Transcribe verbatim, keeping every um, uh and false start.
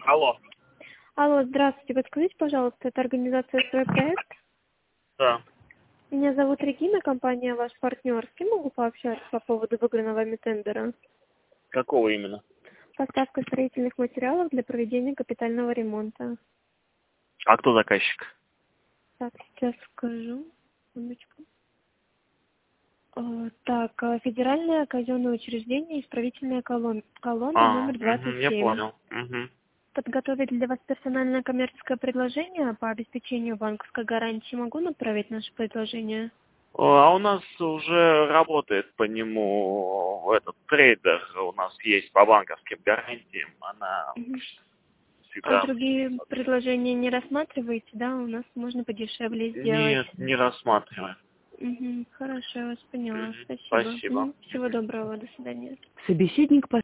Алло. Алло, здравствуйте. Подскажите, пожалуйста, это организация «Свой проект»? Да. Меня зовут Регина, компания «Ваш партнер». С кем могу пообщаться по поводу выигранного вами тендера? Какого именно? Поставка строительных материалов для проведения капитального ремонта. А кто заказчик? Так, сейчас скажу. Секундочку. Э, Так, э, федеральное казенное учреждение «Исправительная колон- колония» А, номер мгм, двадцать я семь. понял. Мгм. Подготовить для вас персональное коммерческое предложение по обеспечению банковской гарантии. Могу направить наше предложение? А у нас уже работает по нему этот трейдер. У нас есть по банковским гарантиям. Она Мгм. А всегда... другие предложения не рассматриваете, да? У нас можно подешевле сделать. Нет, не рассматриваем. Мгм. Хорошо, я вас поняла. Мгм. Спасибо. Спасибо. Мгм. Всего доброго. До свидания. Собеседник